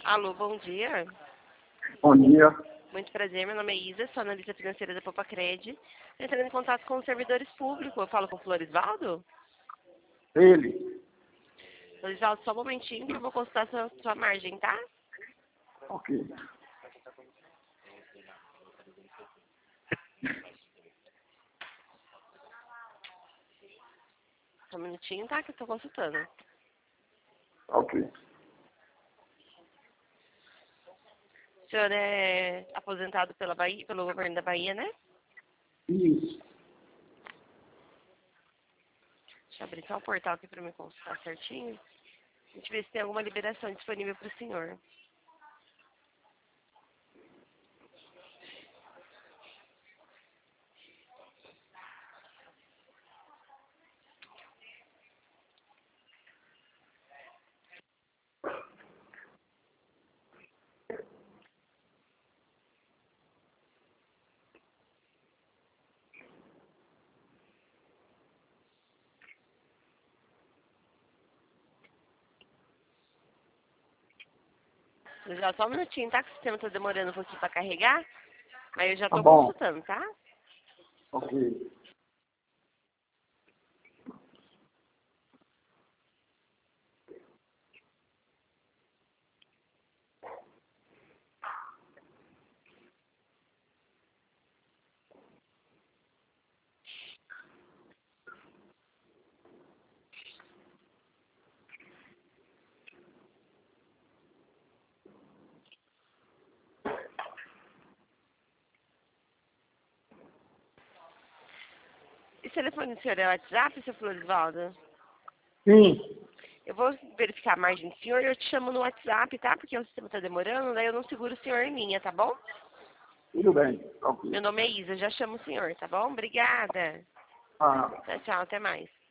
Alô, bom dia. Bom dia. Muito prazer, meu nome é Isa, sou analista financeira da Popacred. Entrando em contato com os servidores públicos. Eu falo com o Florisvaldo? Ele. Florisvaldo, só um momentinho que eu vou consultar sua margem, tá? Ok. Só um minutinho, tá? Que eu tô consultando. Ok. O senhor é aposentado pela Bahia, pelo governo da Bahia, né? Isso. Deixa eu abrir só o portal aqui pra me consultar certinho. A gente vê se tem alguma liberação disponível pro senhor. Já só um minutinho, tá? Que o sistema tá demorando um pouquinho pra carregar. Aí eu já Tá tô bom. consultando, tá? Ok. Esse telefone do senhor é o WhatsApp, seu Florisvaldo? Sim. Eu vou verificar a margem do senhor e eu te chamo no WhatsApp, tá? Porque o sistema tá demorando, daí eu não seguro o senhor em linha, tá bom? Tudo bem. Ok. Meu nome é Isa, já chamo o senhor, tá bom? Obrigada. Ah. Tchau, tchau, até mais.